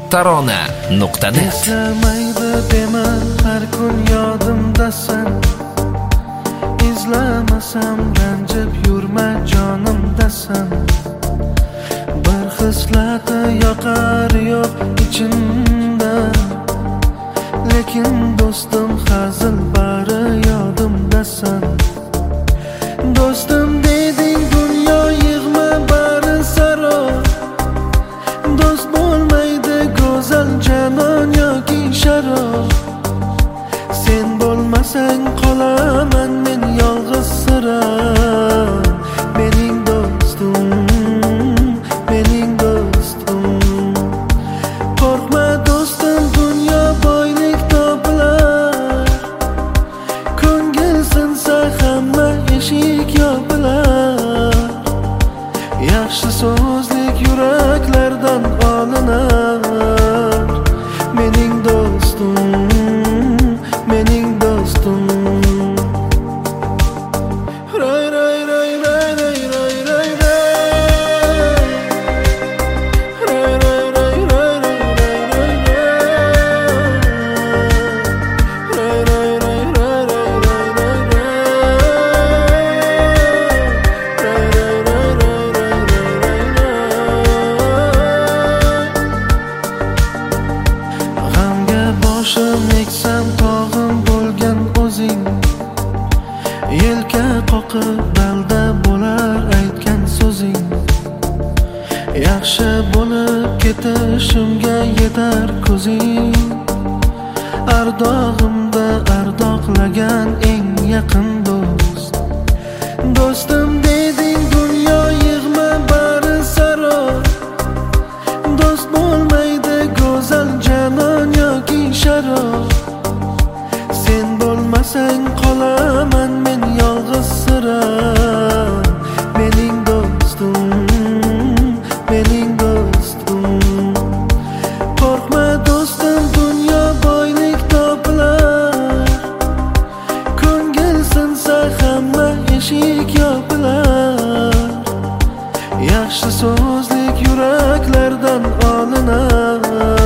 tarona.net. Eslamaydi dema, har kun yodimdasan. İzlamasam ranjib yurma jonimdasan. Bir hislati yoqar yo'q ichimda, lekin do'stim hazil bari yodimdasan. Do'stim deding dunyo yig'ma bari saro. Do'st bo'lmaydi go'zal janon yoki sharob. Sen bo'lmasang qolaman men yolg'iz sira. Mening do'stim, mening do'stim. Qo'rqma do'stim, dunyo boylik topilar. Ko'ngil sinsa hamma eshik yopilar. Yaxshi so'zlik yuraklardan olinar. Mening do'stim, mening do'stim. Ray ray ray ray ray ray ray ray. Ray ray ray ray ray ray ray. Ray ray ray ray ray ray ray ray. Ray ray ray ray ray ray ray. G'amga boshim eksam tog'im bo'lgan o'zing. Yelka qoqib dalda bo'lar aytgan so'zing. Yaxshi bo'lib ketishimga yetar ko'zing. Ardog'imda ardoqlagan eng yaqin do'st. Do'stim deding dunyo yig'ma bari saro. Do'st bo'lmaydi go'zal janon yoki sharob. Sen bo'lmasang qolaman men yolg'iz sira. Mening do'stim, mening do'stim. Qo'rqma do'stim, dunyo boylik topilar. Ko'ngil sinsa hamma eshik yopilar. Yaxshi so'zlik yuraklardan olinar.